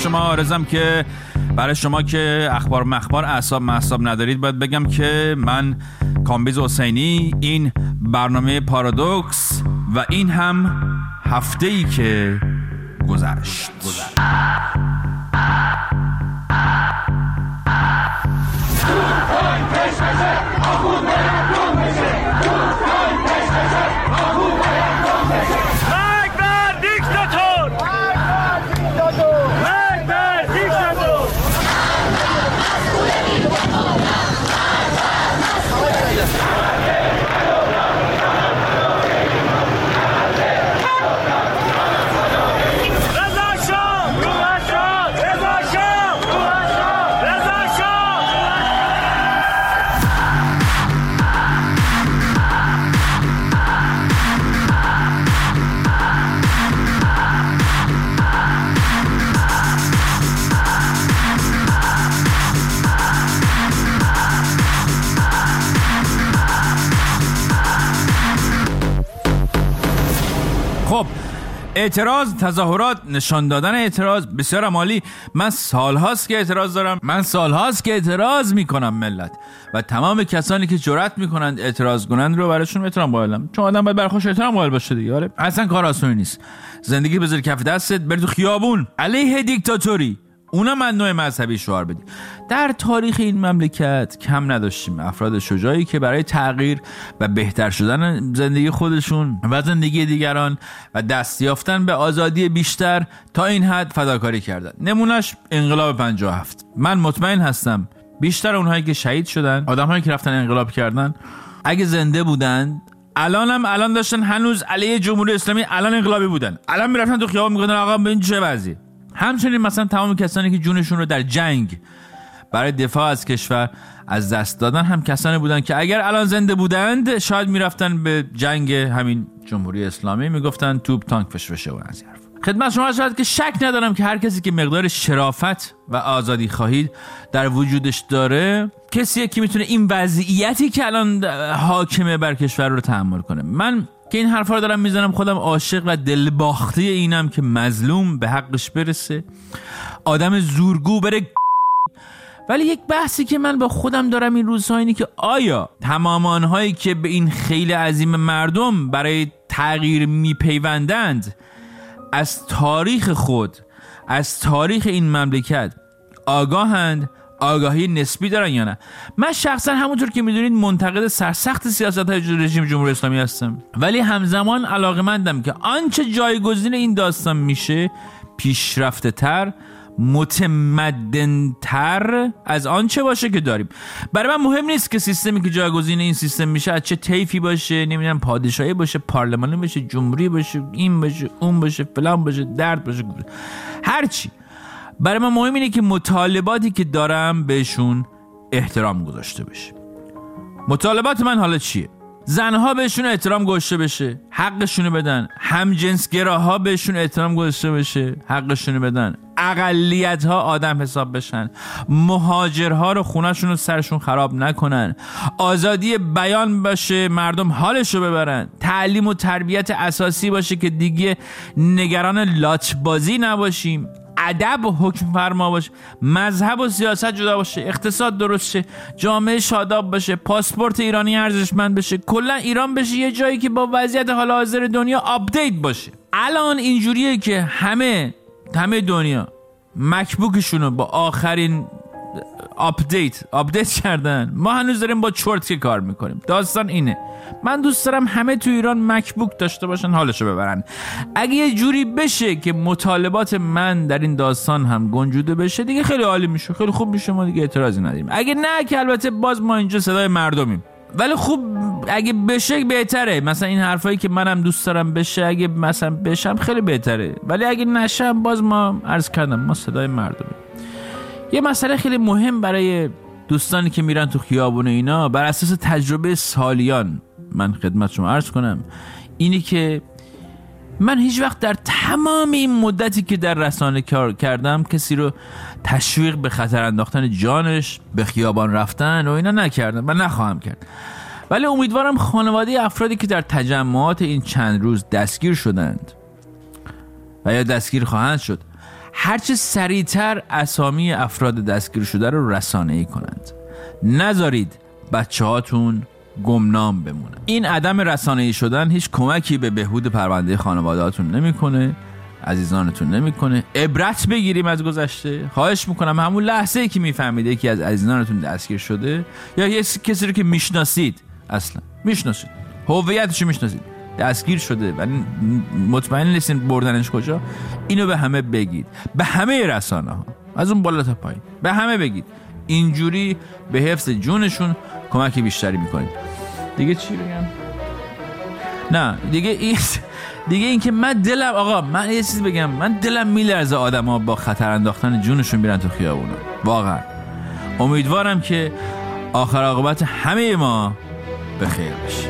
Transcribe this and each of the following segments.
شما آرزم که برای شما که اخبار مخبار اعصاب ندارید باید بگم که من کامبیز حسینی، این برنامه پارادوکس و این هم هفته‌ای که گذشت. خب اعتراض، تظاهرات، نشان دادن اعتراض بسیار عالی. من سالهاست که اعتراض دارم، من سالهاست که اعتراض میکنم ملت و تمام کسانی که جرأت میکنند اعتراض کنند رو براشون احترام قائلم، چون آدم باید برخوش احترام قائل باشه دیگه. آره اصلا کار آسونی نیست. زندگی بذاری کف دستت، بری تو خیابون علیه دیکتاتوری، اونم من نوع مذهبی شعار بدی. در تاریخ این مملکت کم نداشتیم افراد شجاعی که برای تغییر و بهتر شدن زندگی خودشون و زندگی دیگران و دست یافتن به آزادی بیشتر تا این حد فداکاری کردن. نمونهش انقلاب 57. من مطمئن هستم بیشتر اونهایی که شهید شدن، آدم‌هایی که رفتن انقلاب کردن، اگه زنده بودن الان داشتن هنوز علیه جمهوری اسلامی الان انقلابی بودن، الان میرفتن تو خیابون میگفتن آقا به این چه وضعی. همچنین مثلا تمام کسانی که جونشون رو در جنگ برای دفاع از کشور از دست دادن هم کسانی بودن که اگر الان زنده بودند شاید میرفتن به جنگ همین جمهوری اسلامی، میگفتن توپ تانک فشفشه و از این حرف. خدمت شما شاید که شک ندارم که هر کسی که مقدار شرافت و آزادی خواهی در وجودش داره کسیه که میتونه این وضعیتی که الان حاکمه بر کشور رو تحمل کنه. من که این حرفا رو دارم میزنم خودم عاشق و دلباخته اینم که مظلوم به حقش برسه، آدم زورگو بره. ولی یک بحثی که من با خودم دارم این روزها اینه که آیا تمام آنهایی که به این خیل عظیم مردم برای تغییر میپیوندند از تاریخ خود، از تاریخ این مملکت آگاهند، آگاهی نسبی دارن یا نه؟ من شخصا همونطور که میدونید منتقد سرسخت سیاست‌های رژیم جمهوری اسلامی هستم، ولی همزمان علاقه‌مندم که آنچه جایگزین این داستان میشه پیشرفته تر، متمدن‌تر از آنچه باشه که داریم. برای من مهم نیست که سیستمی که جایگزین این سیستم میشه از چه طیفی باشه، نمیدونم پادشاهی باشه، پارلمانی باشه، جمهوری باشه، این باشه، اون باشه، فلان باشه، درد باشه، هرچی. برای من مهم اینه که مطالباتی که دارم بهشون احترام گذاشته بشه. مطالبات من حالا چیه؟ زنها بهشون احترام گذاشته بشه، حقشونو بدن. همجنسگراها بهشون احترام گذاشته بشه، حقشونو بدن. اقلیت‌ها آدم حساب بشن. مهاجرها رو خونه‌شون رو سرشون خراب نکنن. آزادی بیان باشه، مردم حالشو ببرن. تعلیم و تربیت اساسی باشه که دیگه نگران لاتبازی نباشیم. ادب و حکم فرما باشه، مذهب و سیاست جدا باشه، اقتصاد درست شه، جامعه شاداب باشه، پاسپورت ایرانی ارزشمند بشه، کلا ایران بشه یه جایی که با وضعیت حال حاضر دنیا آپدیت باشه. الان اینجوریه که همه دنیا مکبوکشونو با آخرین آپدیت کردن، ما هنوز داریم با چرتکی کار میکنیم. داستان اینه، من دوست دارم همه تو ایران مکبوک داشته باشن، حالشو ببرن. اگه یه جوری بشه که مطالبات من در این داستان هم گنجوده بشه دیگه خیلی عالی میشه، خیلی خوب میشه، ما دیگه اعتراضی نداریم. اگه نه که البته باز ما اینجا صدای مردمیم، ولی خوب اگه بشه بهتره. مثلا این حرفایی که منم دوست دارم بشه، اگه مثلا بشم خیلی بهتره، ولی اگه نشم باز ما عرض کردم ما صدای مردمیم. یه مسئله خیلی مهم برای دوستانی که میرن تو خیابون اینا، بر اساس تجربه سالیان من خدمت شما عرض کنم اینی که من هیچ وقت در تمام این مدتی که در رسانه کار کردم کسی رو تشویق به خطر انداختن جانش، به خیابان رفتن و اینا نکردم و نخواهم کرد. ولی امیدوارم خانواده افرادی که در تجمعات این چند روز دستگیر شدند و یا دستگیر خواهند شد هرچه سریعتر اسامی افراد دستگیر شده رو رسانه‌ای کنند. نذارید بچه هاتون گمنام بمونن. این عدم رسانه‌ای شدن هیچ کمکی به بهبود پرونده خانواده‌هاتون نمی‌کنه، عزیزانتون نمی‌کنه. عبرت بگیریم از گذشته. خواهش می‌کنم همون لحظه‌ای که می‌فهمید یکی از عزیزانتون دستگیر شده یا یه کسی رو که میشناسید، اصلا میشناسید، هویتش رو میشناسید، دستگیر شده و مطمئن نیستین بردنش کجا، اینو به همه بگید، به همه رسانه‌ها، از اون بالا تا پایین به همه بگید. اینجوری به حفظ جونشون کمک بیشتری میکنید. دیگه چی بگم؟ نه دیگه این که من یه چیز بگم، من دلم میلرزه آدما با خطر انداختن جونشون میرن تو خیابونا. واقعا امیدوارم که آخر عاقبت همه ما به خیر بشه.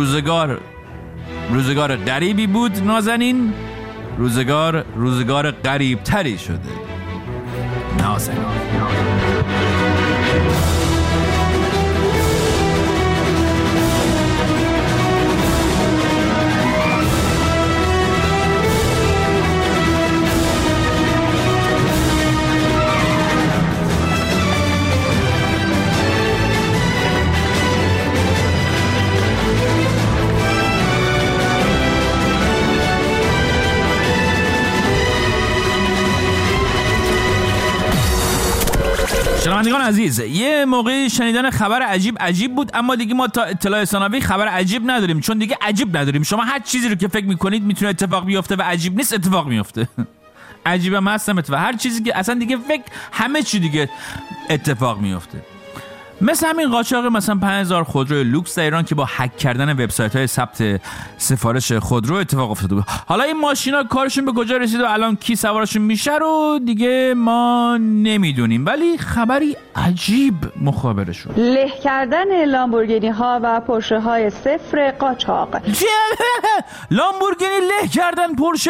روزگار غریبی بود نازنین، روزگار غریب تری شده نازنین. شنوندگان عزیز، یه موقعی شنیدن خبر عجیب بود، اما دیگه ما تا اطلاع ثانوی خبر عجیب نداریم، چون دیگه عجیب نداریم. شما هر چیزی رو که فکر میکنید میتونه اتفاق بیفته و عجیب نیست اتفاق میفته. عجیبم هستم و هر چیزی که اصلا دیگه همه چی دیگه اتفاق میفته. مثل همین قاچاق مثلا 5000 خودروی لوکس در ایران که با هک کردن وبسایت‌های ثبت سفارش خودرو اتفاق افتاده بود. حالا این ماشینا کارشون به کجا رسید و الان کی سوارشون میشه رو دیگه ما نمیدونیم، ولی خبری عجیب مخابرشون. له کردن لامبورگینی ها و پورشه های صفر قاچاق. لامبورگینی له کردن، پورشه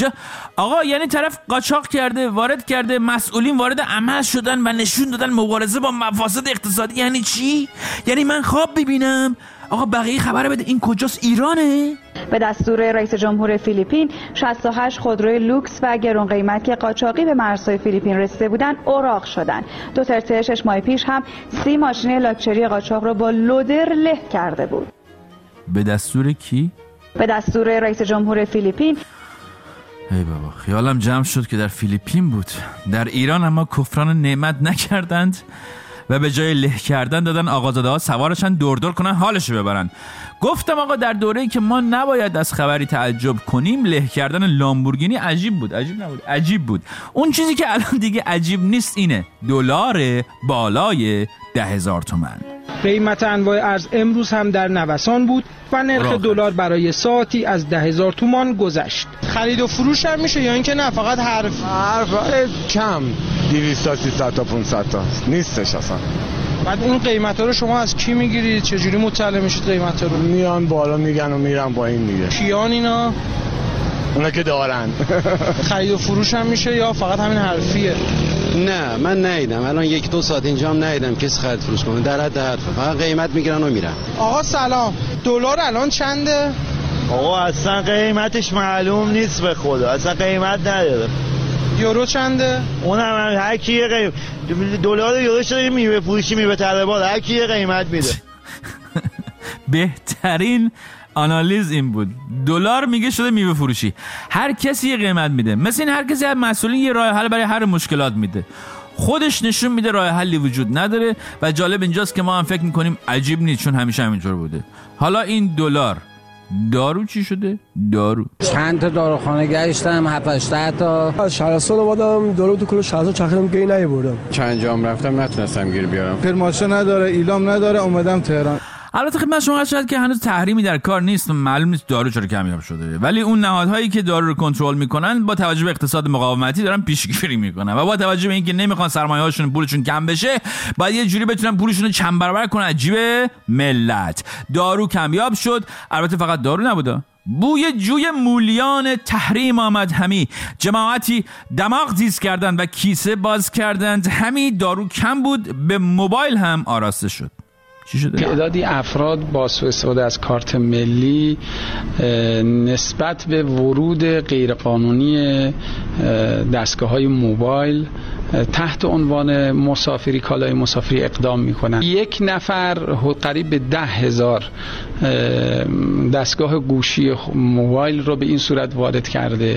آقا یعنی طرف قاچاق کرده، وارد کرده، مسئولین وارد عمل شدن و نشون دادن مبارزه با مفاسد اقتصادی. یعنی چی؟ یعنی من خواب ببینم آقا بقیه خبر بده این کجاست؟ ایرانه؟ به دستور رئیس جمهور فیلیپین 68 خودروی لوکس و گران قیمت که قاچاقی به مرزهای فیلیپین رسیده بودند اوراق شدند. دوترته 6 ماه پیش هم 30 ماشین لاکچری قاچاق را با لودر له کرده بود. به دستور کی؟ به دستور رئیس جمهور فیلیپین. ای بابا خیالم جمع شد که در فیلیپین بود. در ایران اما کفران نعمت نکردند و به جای له کردن دادن آقازاده ها سوارشن دور کنن حالشو ببرن. گفتم آقا در دوره‌ای که ما نباید از خبری تعجب کنیم، له کردن لامبورگینی عجیب بود. عجیب بود. اون چیزی که الان دیگه عجیب نیست اینه دلار بالای 10,000 تومان. قیمت انواع ارز امروز هم در نوسان بود و نرخ دلار برای ساعتی از 10,000 تومان گذشت. خرید و فروش هم میشه یا اینکه نه فقط حرف کم 200 تا 300 تا 500 تا نیستش اصلا. بعد این قیمتا رو شما از کی میگیرید؟ چجوری مطلع میشید قیمتا رو؟ میان بالا میگن و میرن با این دیگه. کیان اینا؟ اونا که دارن. خرید و فروش هم میشه یا فقط همین حرفیه؟ نه من ندیدم، الان 1-2 ساعت اینجا هم ندیدم کسی خرید فروش کنه، در حد حرفه، فقط قیمت میگیرن و میرن. آقا سلام، دلار الان چنده؟ آقا اصلا قیمتش معلوم نیست به خدا، اصلا قیمت نداره. یورو چنده؟ اونم هر کی دلار یورو شده میوه فروشی میوه طلبات، هر کی قیمت میده. بهترین آنالیز این بود. دلار میگه شده میوه فروشی، هر کسی یه قیمت میده، مثل این هر کسی از مسئولین یه راه حل برای هر مشکلات میده، خودش نشون میده راه حلی وجود نداره. و جالب اینجاست که ما هم فکر میکنیم عجیب نیست چون همیشه همینطور بوده. حالا این دلار دارو چی شده؟ دارو چند تا داروخانه گشتم، 7-8 تا از شهرستان اومدم دارو تو کل شهرستان چرخیدم گی نیاوردم. چند جام رفتم نتونستم گیر بیارم. پرماشه نداره، ایلام نداره، اومدم تهران. البته خدمت شما شاید که هنوز تحریمی در کار نیست و معلوم نیست دارو چرا کمیاب شده، ولی اون نهادهایی که دارو رو کنترل میکنن با توجه به اقتصاد مقاومتی دارن پیشگیری میکنن و با توجه به اینکه نمیخوان سرمایه‌هاشون پولشون کم بشه، باید یه جوری بتونن پولشون رو چند برابر کنن. عجیبه ملت. دارو کمیاب شد، البته فقط دارو نبوده، بوی جوی مولیان تحریم آمد همی، جماعتی دماغ تیز کردند و کیسه باز کردند همی. دارو کم بود، به موبایل هم آراسته شد. چی شده؟ تعدادی افراد با سوء استفاده از کارت ملی نسبت به ورود غیرقانونی دستگاه‌های موبایل تحت عنوان مسافری، کالای مسافری اقدام میکنن. یک نفر قریب به 10,000 دستگاه گوشی موبایل رو به این صورت وارد کرده.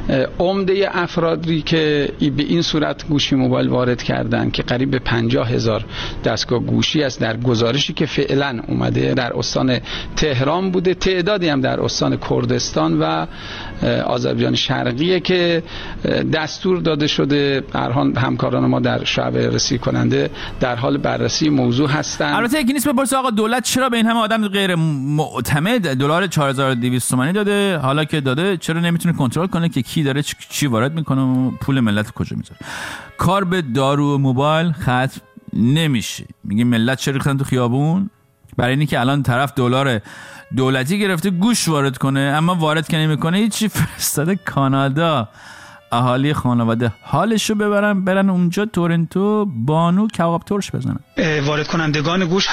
عمده افرادی که به این صورت گوشی موبایل وارد کردن که قریب به 50,000 دستگاه گوشی است در گزارشی که فعلا اومده در استان تهران بوده. تعدادی هم در استان کردستان و آذربایجان شرقیه که دستور داده شده. همکاران ما در شعبه رسید کننده در حال بررسی موضوع هستند. البته یکی نیست بپرسه آقا دولت چرا به این همه آدم غیر معتمد دلار 4200 تومانی داده؟ حالا که داده چرا نمیتونه کنترل کنه که کی داره چی وارد میکنه و پول ملت کجا میذاره؟ کار به دارو و موبایل ختم نمیشه. میگه ملت چرا ریختن تو خیابون؟ برای اینی که الان طرف دلار دولتی گرفته گوش وارد کنه، اما وارد که نمیکنه هیچی. فرستاده کانادا اهالی خانواده حالشو برن اونجا تورنتو بانو کباب ترش بزنن. وارد کنندگان گوش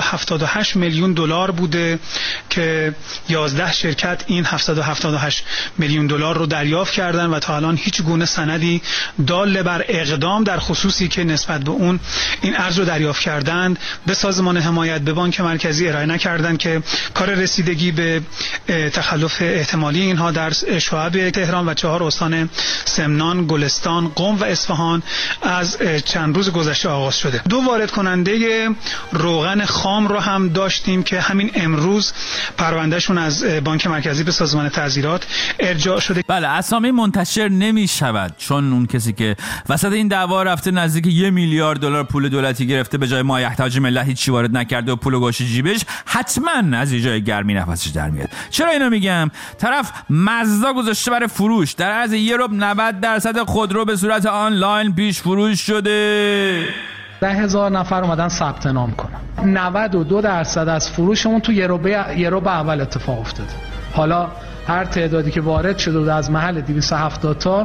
778 میلیون دلار بوده که 11 شرکت این 778 میلیون دلار رو دریافت کردن و تا الان هیچ گونه سندی دال بر اقدام در خصوصی که نسبت به اون این ارز رو دریافت کردند به سازمان حمایت، به بانک مرکزی ارائه نکردند که کار رسیدگی به تخلف احتمالی اینها در شعب تهران و 4 استان سمنان، گلستان، قم و اصفهان از چند روز گذشته آغاز شده. 2 وارد کننده روغن خام رو هم داشتیم که همین امروز پروندهشون از بانک مرکزی به سازمان تعزیرات ارجاع شده. بله، اسامی منتشر نمی شود چون اون کسی که وسط این دعوا رفته نزدیک 1 میلیارد دلار پول دولتی گرفته به جای مایحتاج ملت هیچی وارد نکرده و پول گوشه جیبش، حتما از یه جای گرمی نفسش در میاد. چرا اینو میگم؟ طرف مزدا گذاشته برای فروش، در عرض یه ربع 90% خودرو به صورت آنلاین پیش فروش شده. 10,000 نفر اومدن ثبت نام کنن. 92% از فروشمون تو یه ربع اول اتفاق افتاده. حالا هر تعدادی که وارد شده از محل 270 تا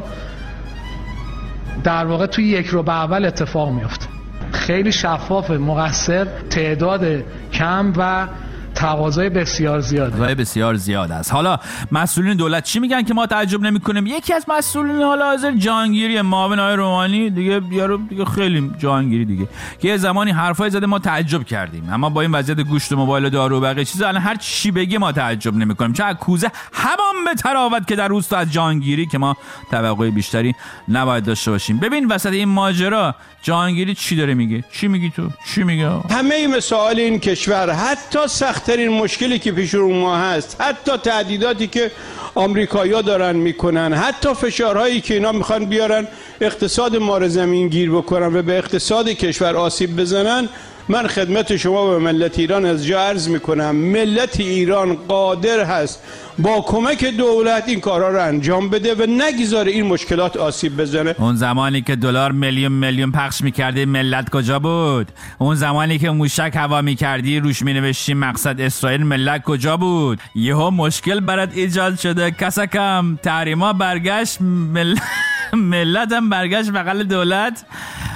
در واقع توی یک ربع اول اتفاق میفته. خیلی شفاف، مقصر، تعداد کم و تقاضای بسیار زیاد است. حالا مسئولین دولت چی میگن که ما تعجب نمی‌کنیم؟ یکی از مسئولین حالا حاضر جهانگیری معاون آقای روحانی دیگه خیلی جهانگیری دیگه که یه زمانی حرفای زده ما تعجب کردیم، اما با این وضعیت گوشت و موبایل و دارو و بقیه چیزا الان هر چی بگی ما تعجب نمی‌کنیم. چه کوزه همان به تراوت که در روستا از جهانگیری که ما توقع بیشتری نباید داشته باشیم. ببین وسط این ماجرا جهانگیری چی داره میگه؟ چی میگی تو؟ چی میگه؟ همه مسائل این کشور، حتی سخت‌ترین مشکلی که پیش رو ما هست، حتی تهدیداتی که آمریکایی‌ها دارن میکنن، حتی فشارهایی که اینا میخوان بیارن اقتصاد ما رو زمین گیر بکنن و به اقتصاد کشور آسیب بزنن، من خدمت شما و ملت ایران از جا عرض میکنم ملت ایران قادر هست با کمک دولت این کارا رو انجام بده و نگذاره این مشکلات آسیب بزنه. اون زمانی که دلار میلیون پخش میکردی ملت کجا بود؟ اون زمانی که موشک هوا میکردی روش مینوشتی مقصد اسرائیل ملت کجا بود؟ یهو مشکل برات ایجاد شده، کسکم تحریما برگشت، ملت هم برگشت بغل دولت.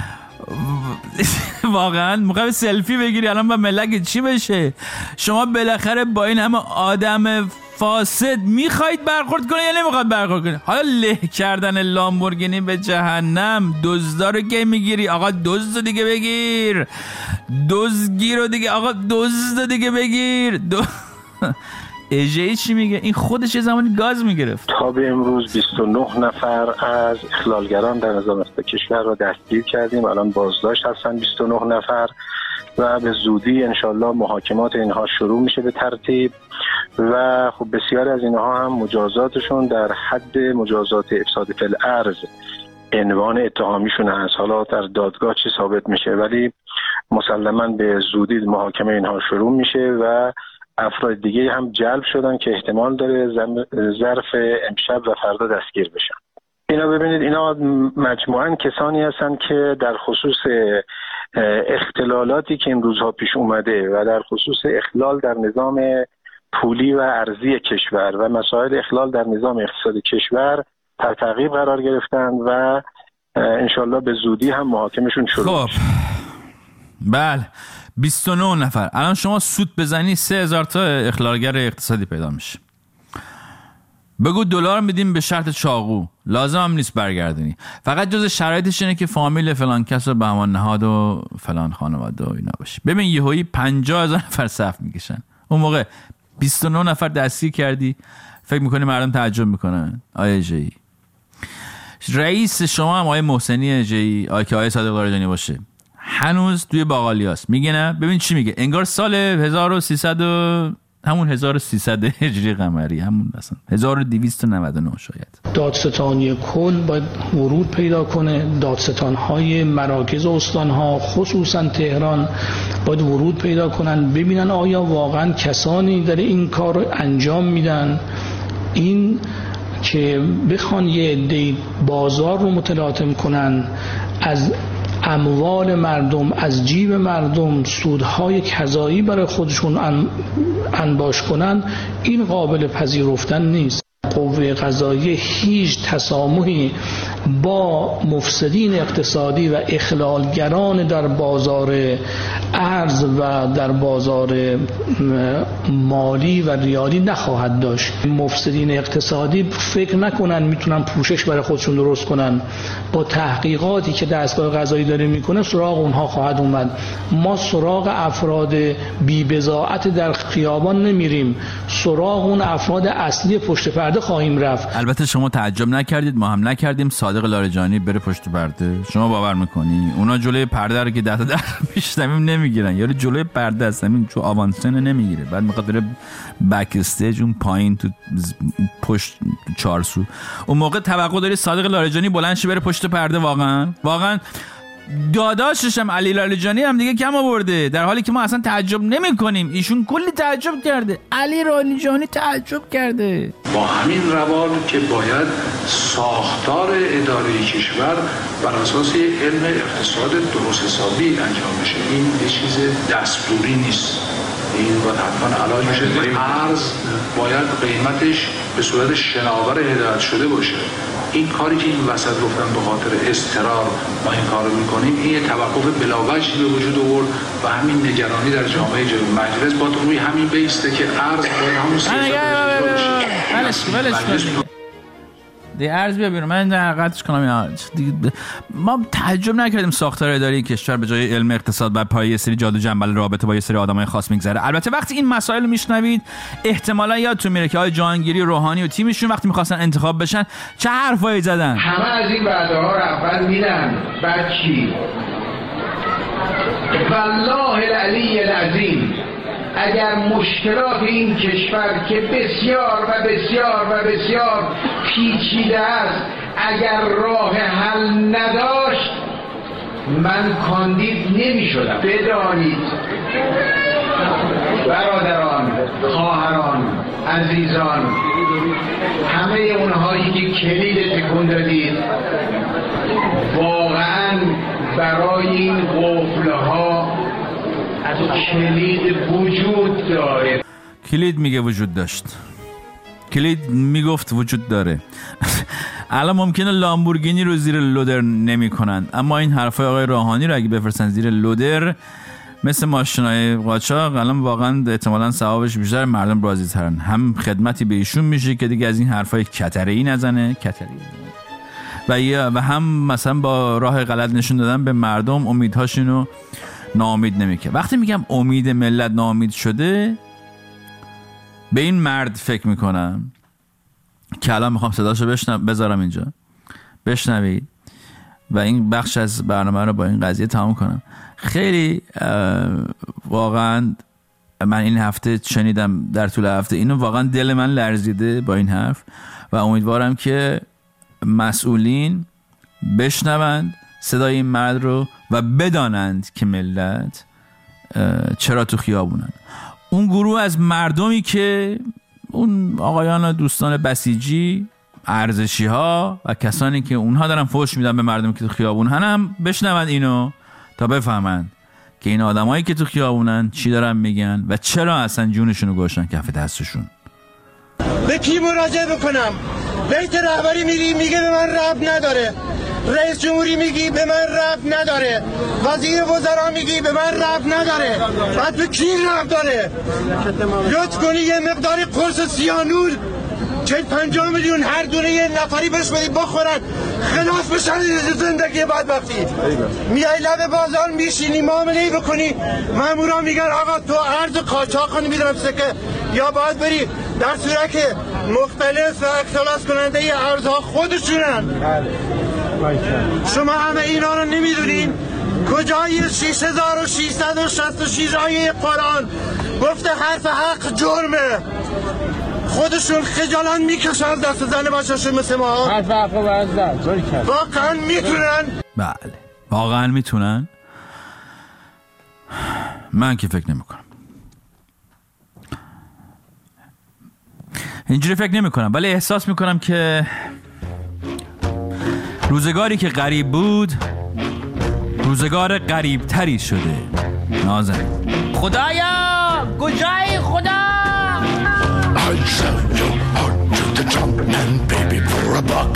واقعا موقع سلفی بگیری الان با ملت چی بشه؟ شما بالاخره با این همه آدم فاسد میخواید برخورد کنه یا نمیخواید برخورد کنه؟ حالا له کردن لامبورگینی به جهنم، دزدا رو که میگیری آقا دزد دیگه بگیر، دزدگیر رو دیگه آقا دزد دیگه بگیر. اجهی چی میگه؟ این خودش یه زمانی گاز میگرفت. تا به امروز 29 نفر از اخلالگران در نظام کشور را دستگیر کردیم. الان بازداشت هستن 29 نفر و به زودی انشالله محاکمات اینها شروع میشه به ترتیب و خب بسیاری از اینها هم مجازاتشون در حد مجازات افساد فی الارض عنوان اتهامیشون هست. حالا در دادگاه چی ثابت میشه، ولی مسلماً به زودی محاکمه اینها شروع میشه و افراد دیگه هم جلب شدن که احتمال داره ظرف امشب و فردا دستگیر بشن. اینا ببینید اینا مجموعاً کسانی هستن که در خصوص اختلالاتی که این روزها پیش اومده و در خصوص اخلال در نظام پولی و ارزی کشور و مسائل اخلال در نظام اقتصادی کشور تحت تعقیب قرار گرفتن و انشالله به زودی هم محاکمشون شروع خب بله 29 نفر. الان شما سود بزنی 3000 تا اخلالگر اقتصادی پیدا میشه. بگو دلار میدیم به شرط چاقو، لازم هم نیست برگردونی، فقط جز شرایطش اینه که فامیل فلان کس و بهمان نهاد و فلان خانواده و اینا باشه. ببین یهویی 50,000 نفر صف میکشن. اون موقع 29 نفر دستگیر کردی، فکر میکنی مردم تعجب میکنن؟ آیه جی رئیس شما هم آیه محسنی جی، که آیه صادق لاریجانی باشه، هنوز توی باقالیاست. میگه نه؟ ببین چی میگه، انگار سال 1300 همون 1300 هجری قمری، همون مثلا 1299 شاید. دادستانی کل باید ورود پیدا کنه، دادستان‌های مراکز و استان‌ها خصوصا تهران باید ورود پیدا کنن، ببینن آیا واقعا کسانی در این کار رو انجام میدن. این که بخوان یه عده بازار رو متلاطم کنن، از اموال مردم، از جیب مردم سودهای قضایی برای خودشون انباش کنن، این قابل پذیرفتن نیست. قوه قضاییه هیچ تسامحی با مفسدین اقتصادی و اخلالگران در بازار ارز و در بازار مالی و ریالی نخواهد داشت. مفسدین اقتصادی فکر نکنن میتونن پوشش برای خودشون درست کنن. با تحقیقاتی که دستگاه قضایی داره میکنه سراغ اونها خواهد اومد. ما سراغ افراد بی بضاعت در خیابان نمیریم، سراغ اون افراد اصلی پشت پرده خواهیم رفت. البته شما تعجب نکردید، ما هم نکردیم صادق لاریجانی بره پشت پرده. شما باور میکنی اونا جلوی پرده رو که 10 تا در پیشتمیم نمیگیرن، یارو جلوی پرده است، همین تو آوانسن نمیگیره، بعد میخواد بره بک استیج اون پایین تو پشت چارسو. اون موقع توقع داری صادق لاریجانی بلند شه بره پشت پرده؟ واقعا داداشش هم علی لاریجانی هم دیگه کم آورده، در حالی که ما اصلا تعجب نمی کنیم. ایشون کلی تعجب کرده، علی لاریجانی تعجب کرده. با همین روال که باید ساختار اداره کشور بر اساس علم اقتصاد درست حسابی انجام بشه. این یه چیز دستوری نیست، این باید حتما علاج بشه. ارز باید قیمتش به صورت شناور هدایت شده باشه. این کاری که این وسط گفتم به خاطر اضطرار ما این کارو میکنیم، این یه توقف بلاوجهی به وجود آورد و همین نگرانی در جامعه مجلس باید روی همین بیسته که ارز باید همون سیاست دیگه ارز بیا بیرون. من حقیقتش کنم ما تعجب نکردیم ساختار اداری کشور به جای علم اقتصاد بر پایه سری جادو جنبل رابطه با یه سری آدمای خاص میگذره. البته وقتی این مسائل رو میشنوید احتمالاً یادتون میره که آقای جهانگیری و روحانی و تیمشون وقتی می‌خواستن انتخاب بشن چه حرفایی زدن. همه از این وعده‌ها رو اول میدن، بعد چی؟ والله العلی العظیم اگر مشکلات این کشور که بسیار و بسیار و بسیار پیچیده است اگر راه حل نداشت من کاندید نمی شدم. بدانید برادران، خواهران، عزیزان، همه اونهایی که کلید تکون دادید، واقعا برای این قفلها کلید وجود داره. کلید میگه وجود داشت، کلید میگفت وجود داره. الان ممکنه لامبورگینی رو زیر لودر نمی کنن، اما این حرفای آقای روحانی رو اگه بفرستن زیر لودر مثل ماشینای قاچاق، الان واقعا احتمالاً ثوابش بیشتر، مردم راضی ترن. هم خدمتی به ایشون میشه که دیگه از این حرفای کتره‌ای نزنه و هم مثلا با راه غلط نشون دادن به مردم امیدهاشونو ناامید نمیکنه. وقتی میگم امید ملت ناامید شده، به این مرد فکر میکنم که الان میخوام صداشو بذارم اینجا بشنوید و این بخش از برنامه رو با این قضیه تمام کنم. خیلی واقعا من این هفته شنیدم، در طول هفته اینو واقعا دل من لرزیده با این حرف و امیدوارم که مسئولین بشنوند صدای این مرد رو و بدانند که ملت چرا تو خیابونن. اون گروه از مردمی که اون آقایان و دوستان بسیجی، ارزشی ها و کسانی که اونها دارن فحش میدن به مردمی که تو خیابون هم بشنوند اینو تا بفهمند که این آدمایی که تو خیابونن چی دارن میگن و چرا اصلا جونشونو گذاشتن کف دستشون. به کی مراجعه بکنم؟ بیت رهبری میگه به من ربط نداره. رئیس جمهوری میگی به من ربط نداره، وزیر وزرا میگی به من ربط نداره، بعد به کی ربط داره؟ لطف کنی یه مقدار قرص سیانور 50 میلیون هر دونه یه نفری بهش بدی بخورن خلاص بشن زندگی بدبختی. میای لب بازار میشینی معامله بکنی، مامورا میگن آقا تو ارز قاچاق کنی میدونم سکه، یا باید بری در صورت که مختلف و اختلاس کننده ارزها خودشونن. شما همه اینا رو نمیدونین؟ کجای 6666 آیه قرآن گفته حرف حق جرمه؟ خودشون خجالت میکشن از دست زن باشاشون مثل ما. حرف حق و وزن واقعا میتونن؟ بله واقعا میتونن؟ من که فکر نمی کنم. اینجوری فکر نمی کنم، ولی احساس می کنم که روزگاری که غریب بود روزگار غریب تری شده. نازن خدایا کجای خدا؟ I'd sell your heart to the Trump man, baby, for a buck.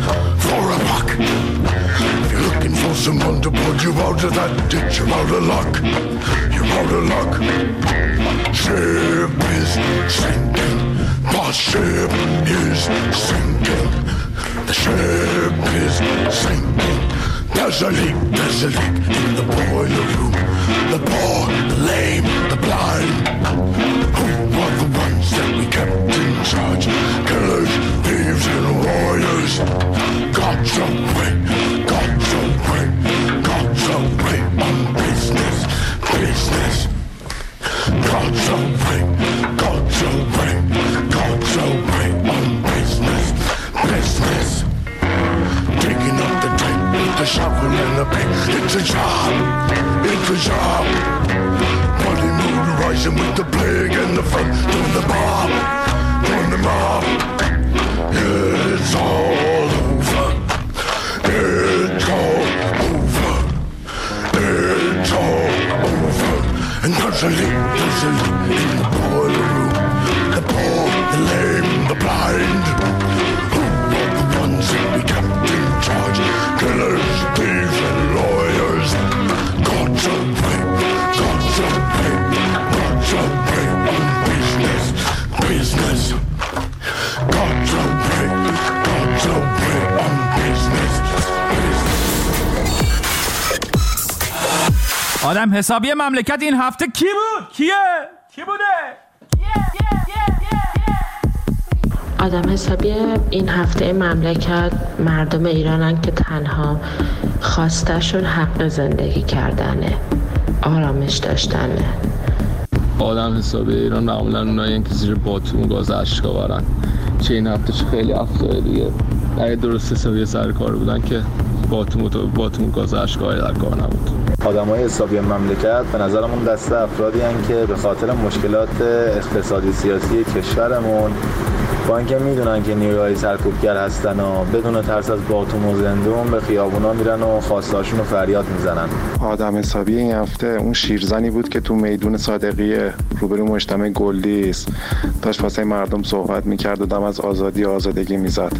If you're looking for someone to pull you out of that ditch, you're out of luck. You're out of luck. Ship is sinking. The ship is sinking. The ship is sinking. There's a leak in the boiler room. The poor, the lame, the blind. Who are the ones that we kept in charge? Killers, thieves, and warriors. God's away, God's away, God's away on business, business. God's away, God's away, God's away on business, business. Digging up the tank with the shovel and the pick. It's a job, it's a job. Bloody mood rising with the plague and the front. Doing the mob, doing the mob. It's all over. It's all over. It's all over. And there's a leak in the boiler room. The poor, the lame, the blind. Who are the ones that we kept in charge? Killers, thieves, and lawyers. God's away, God's away, God's away on business, business. God's away on business, business. آدم حسابی مملکت این هفته کی بود؟ کیه؟ کی بوده؟ آدم حسابی این هفته مملکت مردم ایرانن که تنها خواستشون حق زندگی کردنه، آرامش داشتنه. آدم حسابی ایران معمولا اونایی که زیر باتون گاز اشکا برن، چه این هفتهش خیلی هفته دیگه اگه درست حسابی سر کار بودن که باتون گاز اشکا در کار نبود. آدمای حسابی مملکت به نظرمون دسته افرادی هستند که به خاطر مشکلات اقتصادی سیاسی کشورمون با اینکه میدونن که نیروهای سرکوبگر هستن و بدون ترس از باتوم و زندون به خیابونا میرن و خواستاشون رو فریاد میزنن. آدم حسابی این هفته اون شیرزنی بود که تو میدون صادقیه روبرو مجتمع گلدیس داشت واسه مردم صحبت میکرد و دم از آزادی و آزادگی میزد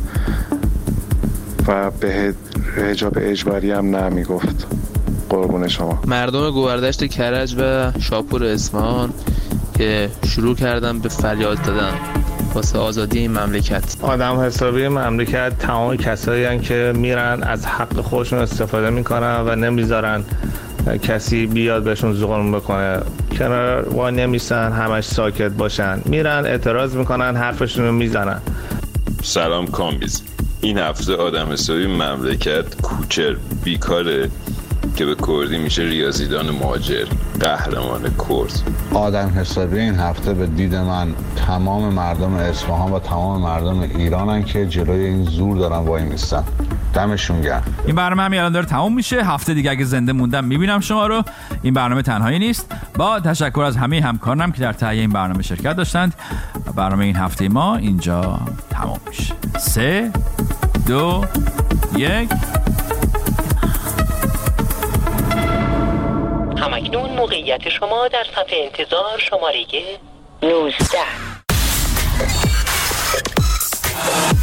و به حجاب اجباری هم نمیگفت. قربون شما. مردم گوهردشت کرج و شاپور اصفهان که شروع کردن به فریاد زدن واسه آزادی این مملکت. آدم حسابی مملکت تمام کسایی هستن که میرن از حق خودشون استفاده میکنن و نمیذارن کسی بیاد بهشون ظلم بکنه، کنار وای نمیسن، همش ساکت باشن، میرن اعتراض میکنن، حرفشون رو میزنن. سلام کامیز. این هفته آدم حسابی مملکت کوچر بیکاره که به کردی میشه ریاضیدان مهاجر، قهرمان کرد. آدم حسابی این هفته به دید من تمام مردم اصفهان و تمام مردم ایرانن که جلوی این زور دارن وای میستن. دمشون گرم. این برنامه همین الان داره تموم میشه. هفته دیگه اگه زنده موندم میبینم شما رو. این برنامه تنهایی نیست. با تشکر از همه همکارانم که در تهیه این برنامه شرکت داشتند. برنامه این هفته ما اینجا تموم میشه. 3 2 1. همکنون موقعیت شما در صفحه انتظار شماره 19.